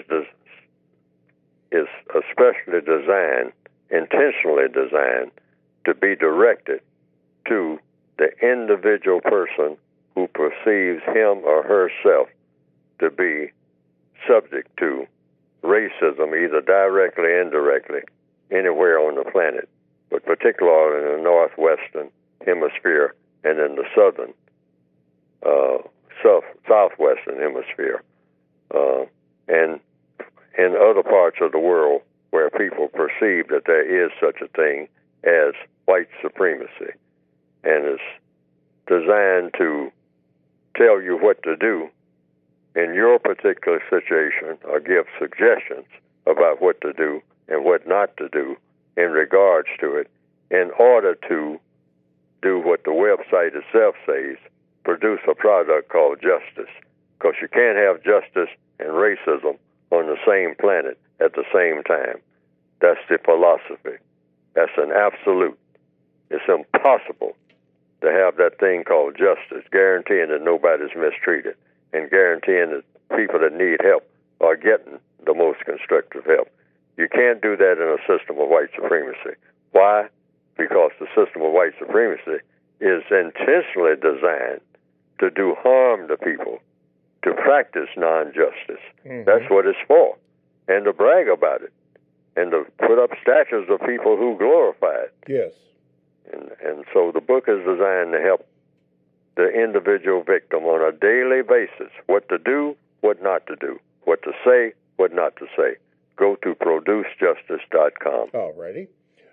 [SPEAKER 5] especially designed, intentionally designed, to be directed to the individual person who perceives him or herself to be subject to racism, either directly or indirectly, anywhere on the planet, but particularly in the northwestern hemisphere and in the southern, southwestern hemisphere, and in other parts of the world where people perceive that there is such a thing as white supremacy, and is designed to tell you what to do in your particular situation, or give suggestions about what to do and what not to do in regards to it, in order to do what the website itself says, produce a product called justice. Because you can't have justice and racism on the same planet at the same time. That's the philosophy. That's an absolute. It's impossible to have that thing called justice, guaranteeing that nobody's mistreated and guaranteeing that people that need help are getting the most constructive help. You can't do that in a system of white supremacy. Why? Because the system of white supremacy is intentionally designed to do harm to people, to practice non-justice. Mm-hmm. That's what it's for. And to brag about it. And to put up statues of people who glorify it.
[SPEAKER 6] Yes.
[SPEAKER 5] And so the book is designed to help the individual victim on a daily basis, what to do, what not to do, what to say, what not to say. Go to producejustice.com.
[SPEAKER 6] All righty.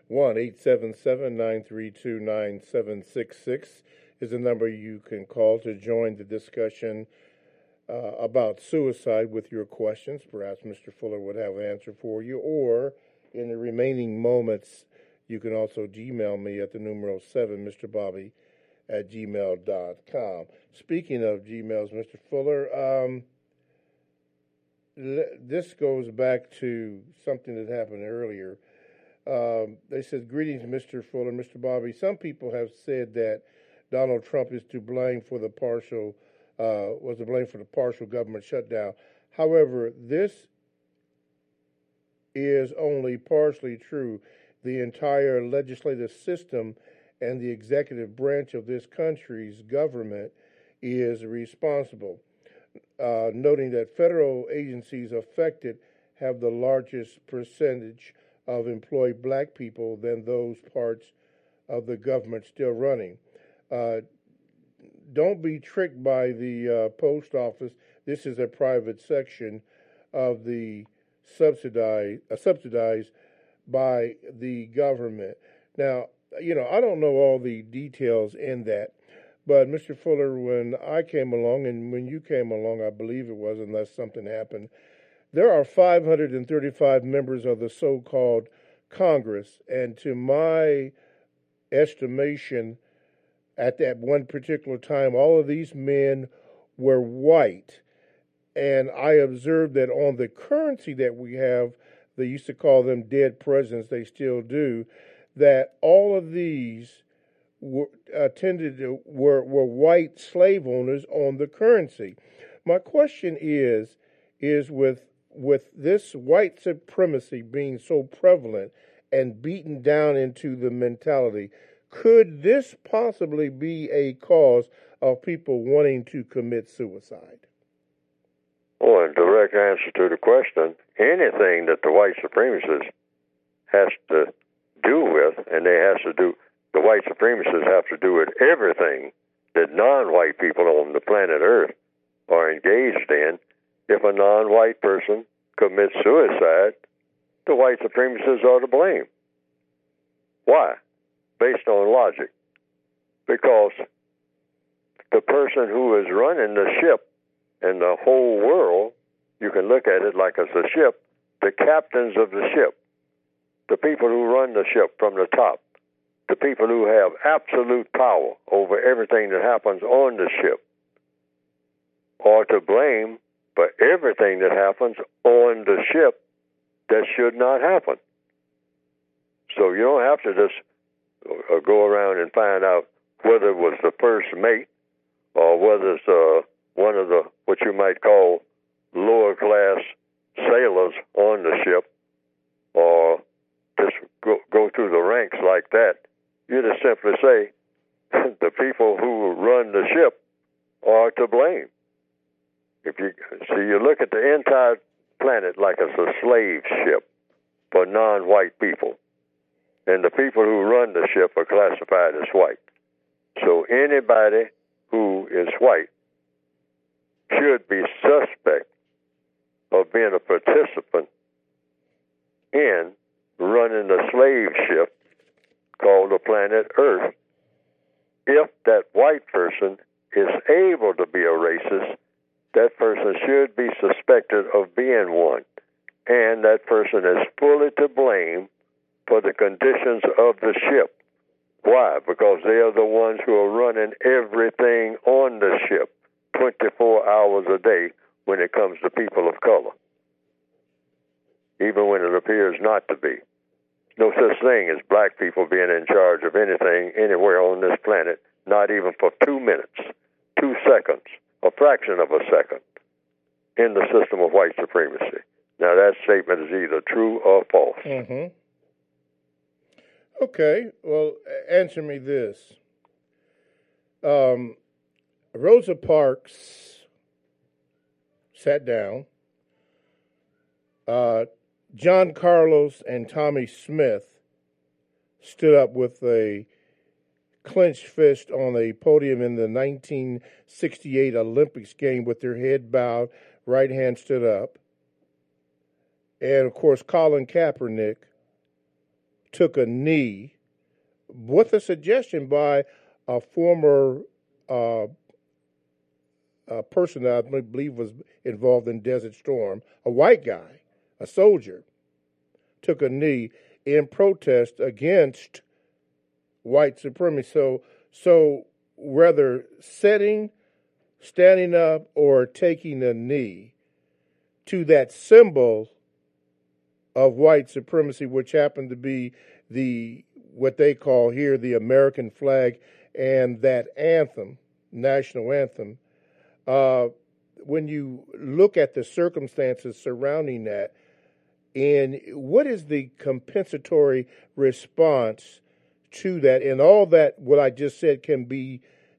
[SPEAKER 6] 1-877-932-9766 is the number you can call to join the discussion about suicide with your questions. Perhaps Mr. Fuller would have an answer for you. Or in the remaining moments, you can also Gmail me at the numeral 7, mrbobby@gmail.com. Speaking of Gmails, Mr. Fuller, this goes back to something that happened earlier. They said, "Greetings, Mr. Fuller, Mr. Bobby. Some people have said that Donald Trump is to blame for the partial government shutdown. However, this is only partially true. The entire legislative system and the executive branch of this country's government is responsible. noting that federal agencies affected have the largest percentage of employed black people than those parts of the government still running. Don't be tricked by the post office. This is a private section of the subsidized by the government. Now, I don't know all the details in that, but Mr. Fuller, when I came along and when you came along, I believe it was, unless something happened, there are 535 members of the so-called Congress, and to my estimation, at that one particular time, all of these men were white. And I observed that on the currency that we have, they used to call them dead presidents, they still do, that all of these were white slave owners on the currency. My question is with this white supremacy being so prevalent and beaten down into the mentality, could this possibly be a cause of people wanting to commit suicide?
[SPEAKER 5] Well, in direct answer to the question, anything that the white supremacists has to do with, and the white supremacists have to do with everything that non-white people on the planet Earth are engaged in. If a non-white person commits suicide, the white supremacists are to blame. Why? Based on logic. Because the person who is running the ship and the whole world, you can look at it like it's a ship, the captains of the ship, the people who run the ship from the top, the people who have absolute power over everything that happens on the ship, are to blame for everything that happens on the ship that should not happen. So you don't have to just go around and find out whether it was the first mate or whether it's one of the, what you might call, lower class sailors on the ship, or just go through the ranks like that. You just simply say the people who run the ship are to blame. If you see, you look at the entire planet like it's a slave ship for non-white people, and the people who run the ship are classified as white. So anybody who is white should be suspect of being a participant in running the slave ship called the planet Earth. If that white person is able to be a racist, that person should be suspected of being one, and that person is fully to blame for the conditions of the ship. Why? Because they are the ones who are running everything on the ship 24 hours a day when it comes to people of color, even when it appears not to be. No such thing as black people being in charge of anything anywhere on this planet, not even for 2 minutes, 2 seconds, a fraction of a second in the system of white supremacy. Now, that statement is either true or false.
[SPEAKER 6] Mm-hmm. Okay, well, answer me this. Rosa Parks sat down. John Carlos and Tommy Smith stood up with a clenched fist on a podium in the 1968 Olympics game with their head bowed, right hand stood up. And, of course, Colin Kaepernick took a knee with a suggestion by a former person that I believe was involved in Desert Storm, a white guy, a soldier, took a knee in protest against white supremacy. So whether standing up, or taking a knee to that symbol of white supremacy, which happened to be what they call here the American flag and that anthem, national anthem. When you look at the circumstances surrounding that, and what is the compensatory response to that, and all that what I just said can be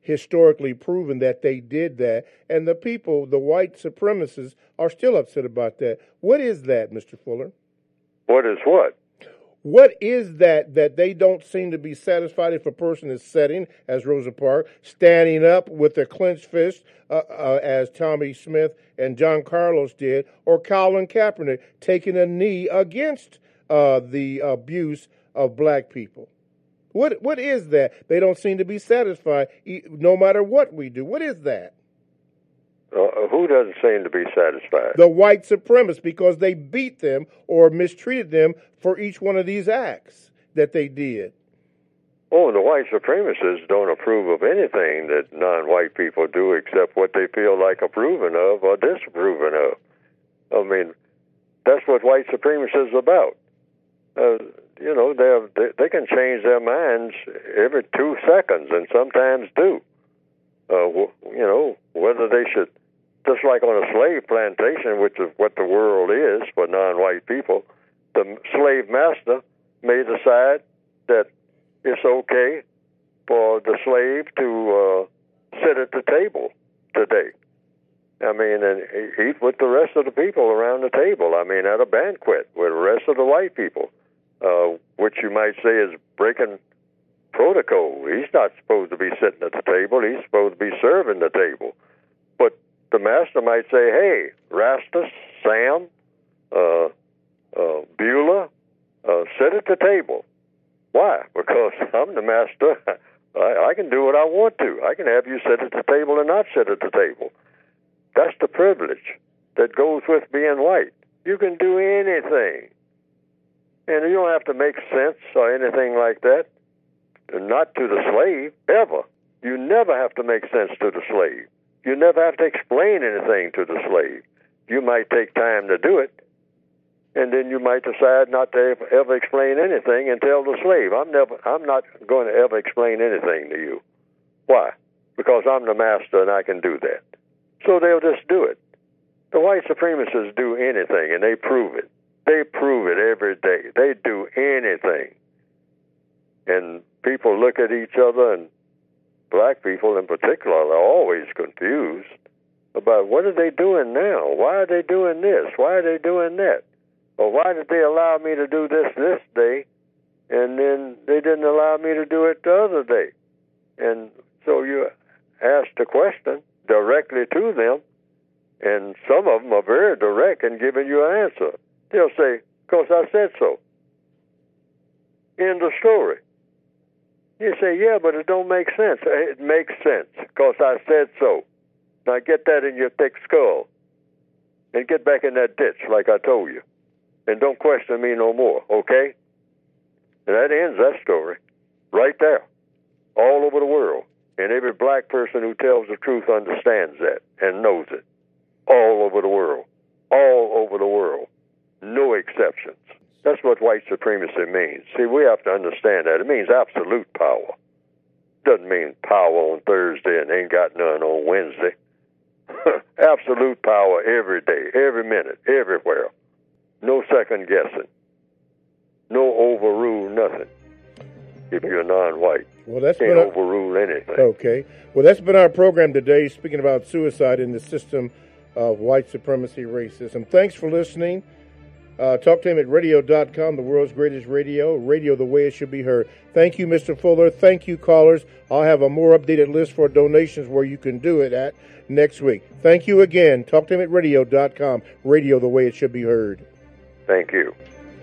[SPEAKER 6] historically proven that they did that, and the people, the white supremacists, are still upset about that. What is that, Mr. Fuller?
[SPEAKER 5] What is what?
[SPEAKER 6] What is that they don't seem to be satisfied if a person is sitting, as Rosa Parks, standing up with their clenched fist, as Tommy Smith and John Carlos did, or Colin Kaepernick taking a knee against the abuse of black people? What is that? They don't seem to be satisfied no matter what we do. What is that?
[SPEAKER 5] Who doesn't seem to be satisfied?
[SPEAKER 6] The white supremacists, because they beat them or mistreated them for each one of these acts that they did.
[SPEAKER 5] Oh, the white supremacists don't approve of anything that non-white people do except what they feel like approving of or disapproving of. I mean, that's what white supremacy is about. You know, they can change their minds every 2 seconds, and sometimes do. You know, whether they should, just like on a slave plantation, which is what the world is for non-white people, the slave master may decide that it's okay for the slave to sit at the table today. I mean, and eat with the rest of the people around the table. I mean, at a banquet with the rest of the white people, which you might say is breaking protocol. He's not supposed to be sitting at the table. He's supposed to be serving the table. But the master might say, hey, Rastus, Sam, Beulah, sit at the table. Why? Because I'm the master. I can do what I want to. I can have you sit at the table and not sit at the table. That's the privilege that goes with being white. You can do anything. And you don't have to make sense or anything like that. Not to the slave, ever. You never have to make sense to the slave. You never have to explain anything to the slave. You might take time to do it, and then you might decide not to ever explain anything and tell the slave, I'm not going to ever explain anything to you. Why? Because I'm the master and I can do that. So they'll just do it. The white supremacists do anything, and they prove it. They prove it every day. They do anything. And people look at each other, and black people in particular are always confused about what are they doing now? Why are they doing this? Why are they doing that? Or why did they allow me to do this day, and then they didn't allow me to do it the other day? And so you ask the question directly to them, and some of them are very direct in giving you an answer. They'll say, because I said so. End of story. You say, yeah, but it don't make sense. It makes sense, because I said so. Now get that in your thick skull, and get back in that ditch like I told you. And don't question me no more, okay? And that ends that story right there, all over the world. And every black person who tells the truth understands that and knows it. All over the world. All over the world. No exceptions. That's what white supremacy means. See, we have to understand that. It means absolute power. Doesn't mean power on Thursday and ain't got none on Wednesday. Absolute power every day, every minute, everywhere. No second guessing. No overrule nothing. If you're non-white,
[SPEAKER 6] well,
[SPEAKER 5] can't overrule anything.
[SPEAKER 6] Okay. Well, that's been our program today, speaking about suicide in the system of white supremacy racism. Thanks for listening. TalkTainmentRadio.com, the world's greatest radio the way it should be heard. Thank you, Mr. Fuller. Thank you, callers. I'll have a more updated list for donations where you can do it at next week. Thank you again. TalkTainmentRadio.com, radio the way it should be heard.
[SPEAKER 5] Thank you.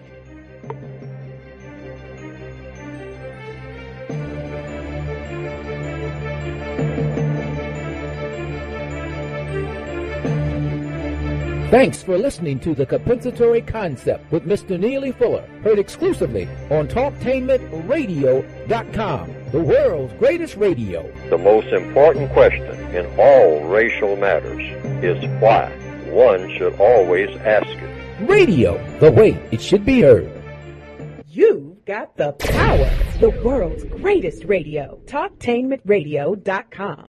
[SPEAKER 4] Thanks for listening to The Compensatory Concept with Mr. Neely Fuller, heard exclusively on TalkTainmentRadio.com, the world's greatest radio.
[SPEAKER 5] The most important question in all racial matters is why. One should always ask it.
[SPEAKER 4] Radio, the way it should be heard.
[SPEAKER 1] You've got the power, the world's greatest radio. TalkTainmentRadio.com.